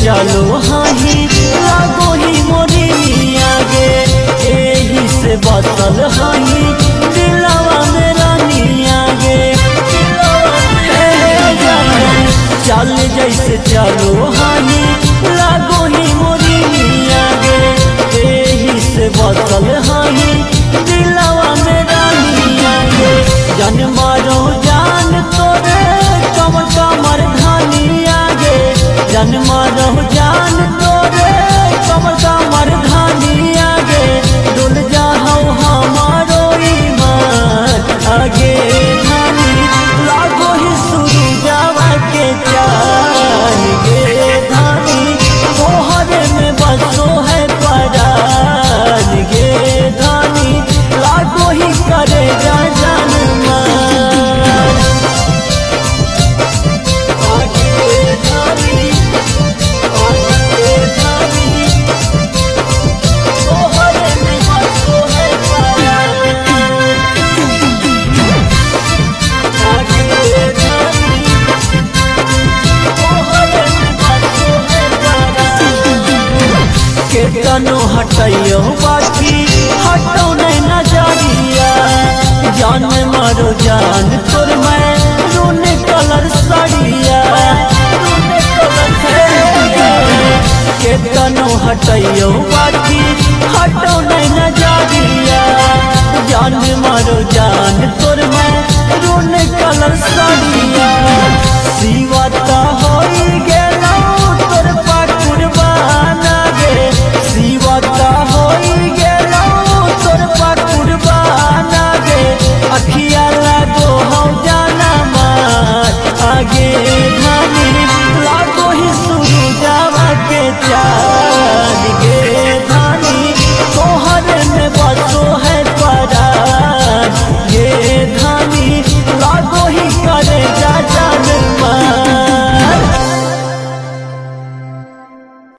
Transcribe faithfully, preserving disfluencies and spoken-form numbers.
चलो हाही लागो ही मोरी आगे एही से बसल हाही दिलवा मेरा आगे चल जैसे चलो हाही लागो ही मोरी आगे एही से बसल हाही दिलवा मेरा आगे जन मारो जान तोरे कमर कमर धानी आगे जन मारो जान तोरे कमर कमर धानी आगे डुल जाओ हमारो ईमान आगे धानी लागो ही सुरी जावा के चान गे धानी तोहरे में बसो है परान गे धानी लागो ही करे जा जान मान आगे धानी आगे धानी तोहरे में बसो है परान आगे धानी तोहरे में बसो है परान केतनो हटैयो बाकी हटो नहीं नजरिया जान मारो जान तोर मैं रोने कलर साड़िया रोने कलर केतनो हटैयो बाकी हटो नहीं नजरिया जान मारो जान तोर मैं रोने कलर साड़िया सिवाता होई गेलो तोर पाकुरबान गे सिवाता होई गेलो तोर पाकुरबान गे अखिया लागो हम जाना मार आगे